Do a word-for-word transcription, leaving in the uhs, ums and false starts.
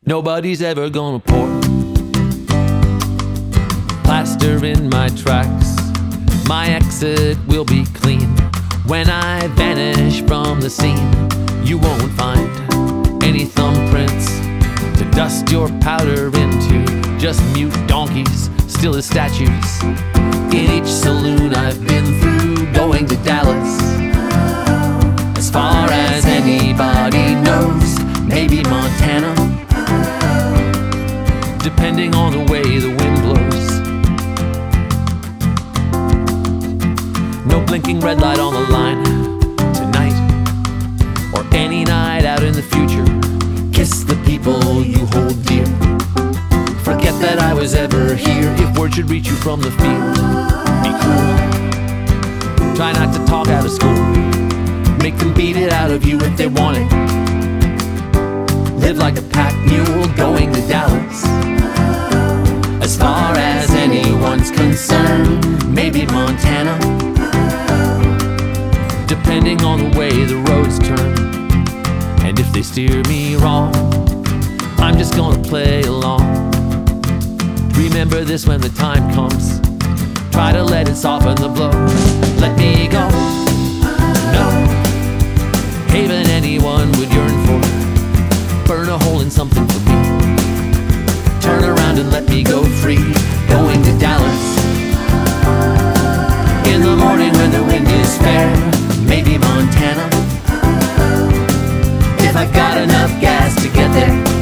Nobody's ever gonna pour plaster in my tracks. My exit will be clean. When I vanish from the scene, you won't find any thumbprints to dust your powder into. Just mute donkeys, still as statues. In each saloon I've been through, going to Dallas. As far as anybody knows, maybe Montana, depending on the way the wind blows. No blinking red light on the line tonight, or any night out in the future. Kiss the people you hold dear. Forget that I was ever here. If word should reach you from the field, be cool. Try not to talk out of school. Make them beat it out of you if they want it. Live like a pack mule going to Dallas. As far as anyone's concerned, maybe Montana, depending on the way the roads turn. And if they steer me wrong, I'm just gonna play along. Remember this when the time comes. Try to let it soften the blow. Let me go. No haven anyone would yearn for. Burn a hole in something for me. Turn around and let me go free. Going to Dallas. In the morning when the wind is fair, maybe Montana. If I've got enough gas to get there.